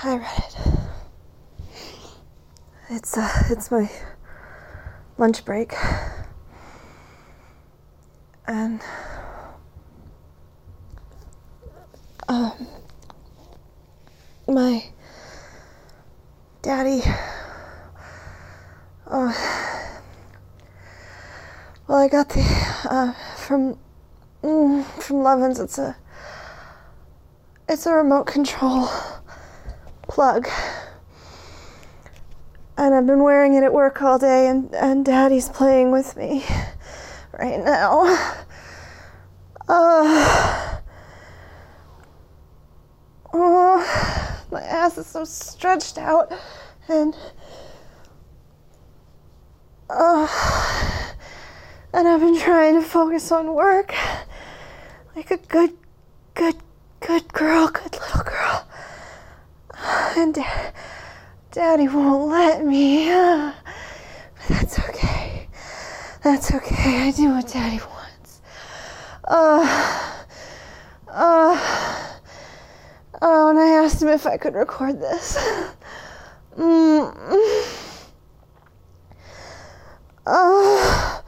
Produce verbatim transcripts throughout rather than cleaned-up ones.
Hi, Reddit. It's uh, it's my lunch break, and um, my daddy. Oh, well, I got the uh, from mm, from Lovin's. It's a it's a remote control plug. And I've been wearing it at work all day, and, and Daddy's playing with me right now. Uh, oh, my ass is so stretched out, and uh, and I've been trying to focus on work like a good, good, good girl, good little girl. And Dad, Daddy won't let me. But that's okay. That's okay. I do what Daddy wants. Uh, uh, oh, and I asked him if I could record this. Mm. Uh,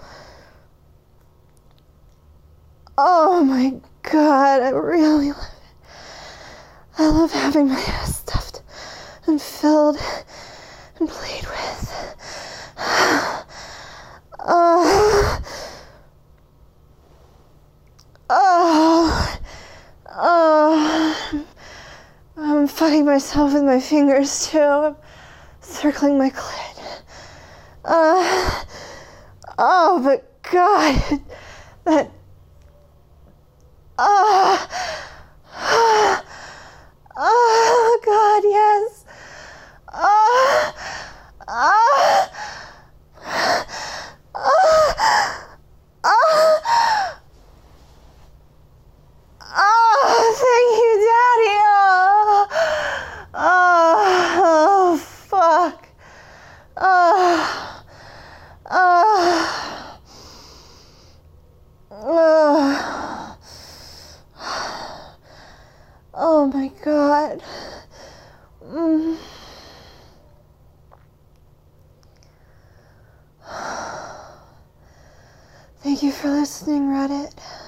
oh my God, I really love it. I love having my ass stuffed and filled and played with. Oh, oh, oh, I'm fighting myself with my fingers too. I'm circling my clit. Uh, oh, but God, that, ah, uh, oh, God, yes. Ah, ah, ah, ah, oh, thank you, Daddy. Oh, oh, oh fuck. Oh, oh, oh, oh my God. Mm. Thank you for listening, Reddit.